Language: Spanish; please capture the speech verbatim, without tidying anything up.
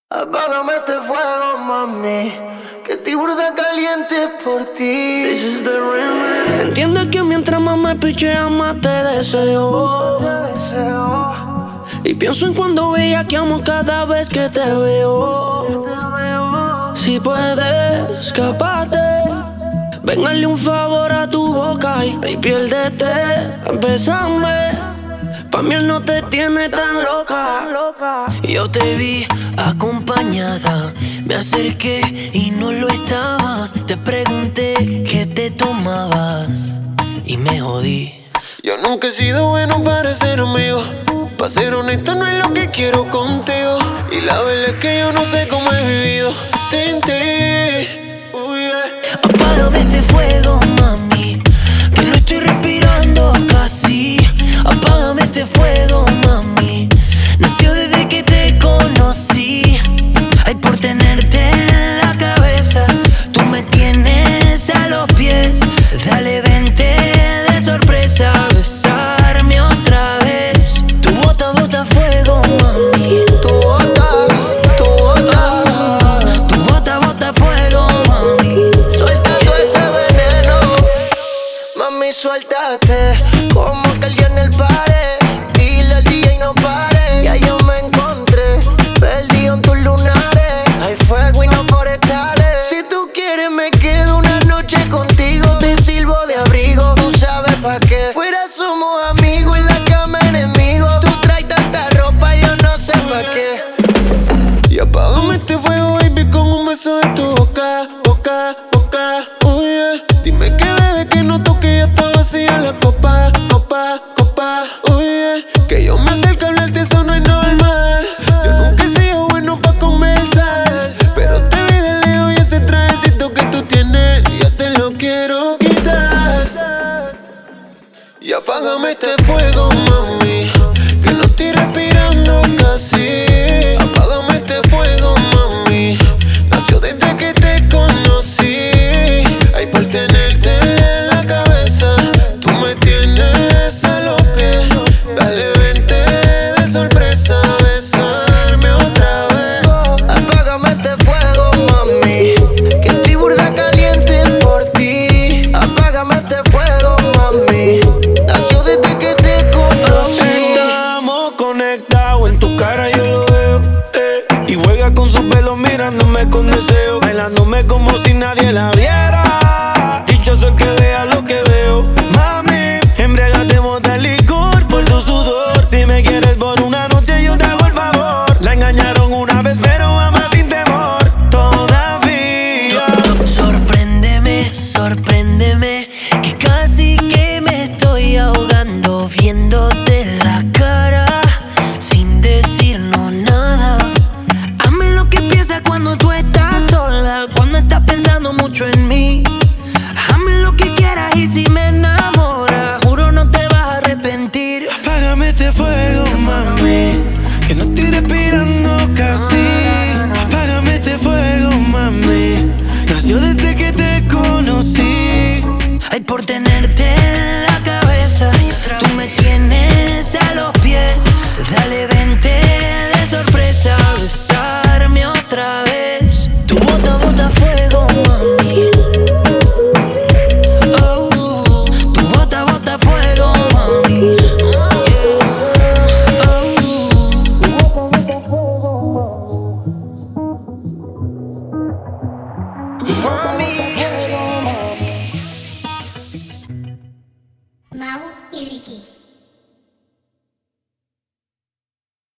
Apágame este fuego, mami, que estoy burda caliente por ti. This is the remix. Entiendes que mientras más me picheas más te deseo. Te deseo, Y pienso en cuando bellaqueamos cada vez que te veo. te veo. Si puedes, escapate. Ven, hazle un favor a tu boca y, y piérdete. Bésame. Pa' mí él no te tiene tan loca. Yo te vi acompañada, me acerqué y no lo estabas. Te pregunté qué te tomabas y me jodí. Yo nunca he sido bueno para ser amigo. Pa' ser honesto no es lo que quiero contigo. Y la verdad es que yo no sé cómo he vivido sin ti. Oh, yeah. Apágame este fuego, mami, que no estoy respirando casi. Apágame este fuego, mami, nació desde que te conocí. Ay, por tenerte en la cabeza, tú me tienes a los pies. Dale, vente de sorpresa a besarme otra vez. Tu bota, bota fuego, mami. Tu bota, tu bota, Tu bota, bota fuego, mami. suelta todo ese veneno, mami, suéltate. Como que el día en el pare, dile al D J no pare. Ya yo me encontré, perdido en tus lunares. Hay fuego y no forestales. Si tú quieres me quedo una noche contigo. Te sirvo de abrigo, tú sabes pa' qué. Fuera somos amigos, en la cama enemigos. Tú traes tanta ropa, yo no sé pa' qué. Y apágame este fuego, baby, con un beso de tu boca, boca, boca. Oh yeah. Dime que bebe, que no toque, ya está vacía la copa, copa, copa. Oh yeah. Que yo me acerque a hablarte, eso no es normal. Yo nunca he sido bueno pa' conversar, pero te vi de lejos y ese trajecito que tú tienes ya te lo quiero quitar. Y apágame este fuego, mami, que no estoy respirando casi. Apágame este fuego, mami, nació desde que te conocí. Ay, por tenerte en la cabeza, tú me tienes a los pies. Dale, vente de sorpresa a besarme otra vez. Apágame este fuego, mami, que estoy burda caliente por ti. Apágame este fuego, mami, nació desde que te conocí. Estamos conectados, en tu cara yo lo veo, eh. Y juega con sus pelos mirándome con deseo, bailándome como si nadie la viera. Dichoso el que vea lo que veo. Mami, embriágate, bota el licor por tu sudor. Si me quieres por una noche yo te hago el favor. La engañaron una vez pero ama sin temor. Todavía sorpréndeme, sorpréndeme, que casi que me estoy ahogando viéndote la cara sin decirnos nada. Hazme lo que piensas cuando tú estás sola, cuando estás pensando mucho en mí. Hazme lo que quieras y si me enamoras, juro no te vas a arrepentir. Apágame este fuego, mami, que no estoy respirando casi. Apágame este fuego, mami, nació desde que te conocí. Ay, por tenerte en la cabeza, tú me tienes a los pies. Dale, vente de sorpresa a besarme otra vez. Tu bota, bota fuego, mami. Oh, tu bota, bota fuego, mami. Yeah. Oh, mami. Mau y Ricky.